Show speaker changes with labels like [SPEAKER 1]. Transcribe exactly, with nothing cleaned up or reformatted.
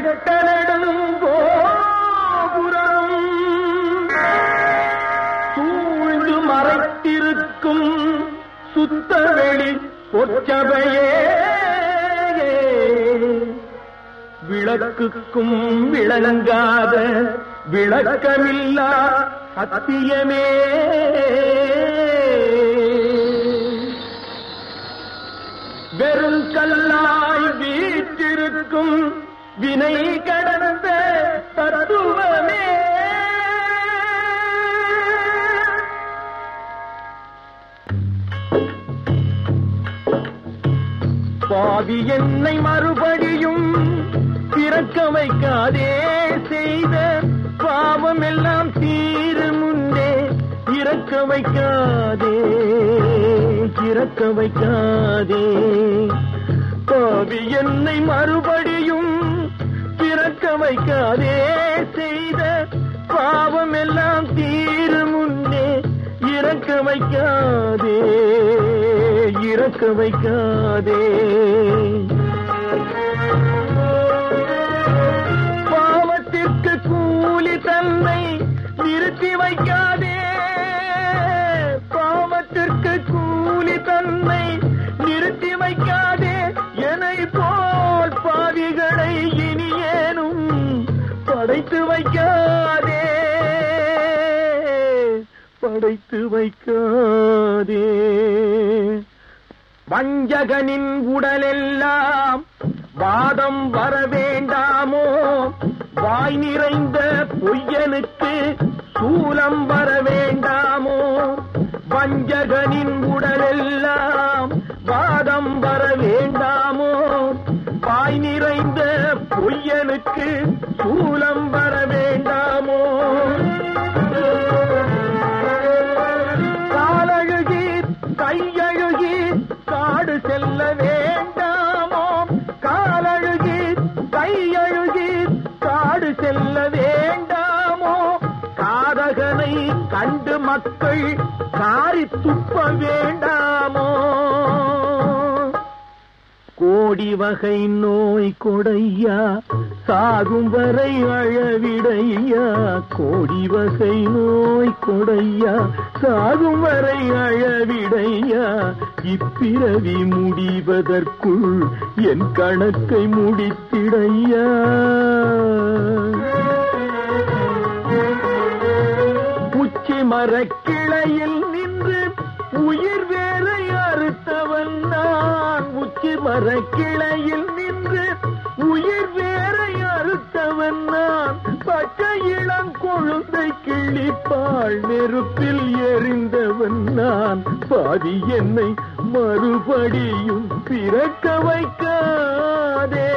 [SPEAKER 1] வெட்டனடும் கோபுரம் சூழ்ந்து மறைத்திருக்கும் சுத்தவெளி பொற்சபையே விளக்குக்கும் விளங்காத விளக்கமில்லா சத்தியமே வெறும் கல்லாய் வீற்றிருக்கும் வினை கடந்த தத்துவமே பாவி என்னை மறுபடியும் பிறக்க வைக்காதே செய்த பாவம் எல்லாம் தீரு முன்னே இறக்க வைக்காதே இறக்க வைக்காதே பாவி என்னை மறுபடியும் பிறக்க வைக்காதே செய்த பாவம் எல்லாம் தீரு முன்னே இறக்க வைக்காதே இறக்க வைக்காதே பாவத்திற்கு கூலி தன்னை நிறுத்தி வைக்காதே பாவத்திற்கு கூலி தன்னை நிறுத்தி வைக்காதே என்னை போல் பாவிகளை இனியேனும் படைத்து வைக்காதே படைத்து வைக்காதே வஞ்சகனின் உடலெல்லாம் வாதம் வர வேண்டாமோ வாய் நிறைந்த பொய்யனுக்கு சூலம் வர வேண்டாமோ வஞ்சகனின் உடலெல்லாம் வாதம் வர வேண்டாமோ வாய் நிறைந்த பொய்யனுக்கு சூலம் வர வேண்டாமோ காலழுகி கையழுகி காடு செல்ல வேண்டாமோ காலழுகி கையழுகி காடு செல்ல வேண்டாமோ காதகனை கண்டு மக்கள் காரி துப்ப வேண்டாமோ கோடி வகை நோய் கொடையா சாகும் வரை அழவிடையா கோடி வகை நோய் கொடையா சாகும் வரை அழவிடையா இப்பிறவி முடிவதற்குள் என் கணக்கை முடித்திடையா உச்சி மரக்கிளையில் நின்று உயிர் வேலை அறுத்தவன் நான் உச்சி மரக்கிளையில் நின்று உயிர் வேலை அறுத்தவன் நான் பச்சை இளம் கொழுந்தை கிள்ளிப்பாள் நெருப்பில் எறிந்தவன் நான் பாவி என்னை மறுபடியும் பிறக்க வைக்காதே